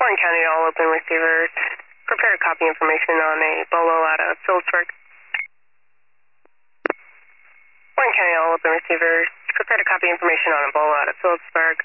Warren County, all open receivers. Prepare to copy information on a bolo out of Phillipsburg. Warren County, all open receivers. Prepare to copy information on a bolo out of Phillipsburg.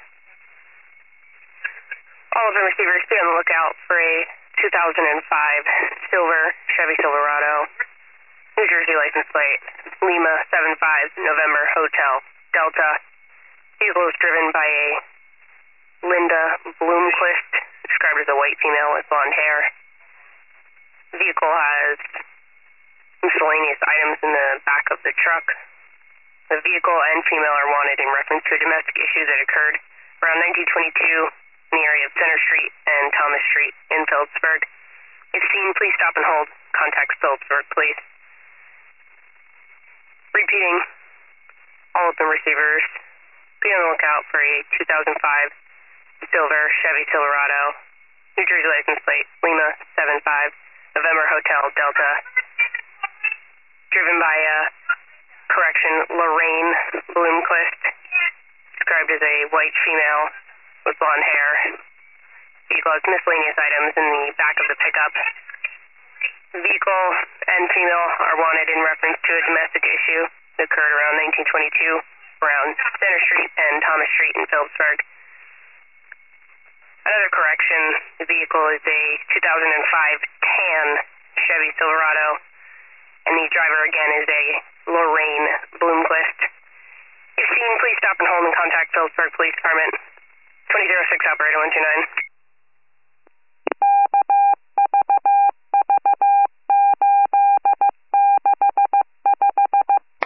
All open receivers, be on the lookout for a 2005 silver Chevy Silverado, New Jersey license plate, Lima 75 November Hotel Delta. Vehicle is driven by a Linda Bloomquist, described as a white female with blonde hair. Vehicle has miscellaneous items in the back of the truck. The vehicle and female are wanted in reference to a domestic issue that occurred around 1922 in the area of Center Street and Thomas Street in Phillipsburg. If seen, please stop and hold. Contact Phillipsburg Police. Repeating, all open receivers, be on the lookout for a 2005 silver Chevy Silverado, New Jersey license plate, Lima 75 November Hotel Delta, driven by Lorraine Bloomquist, described as a white female with blonde hair. Vehicle has miscellaneous items in the back of the pickup. Vehicle and female are wanted in reference to a domestic issue that occurred around 1922 around Center Street and Thomas Street in Phillipsburg. Another correction, the vehicle is a 2005 tan Chevy Silverado, and the driver again is a Lorraine Bloomquist. If seen, please stop and hold and contact Phillipsburg Police Department. 2006 Operator 129.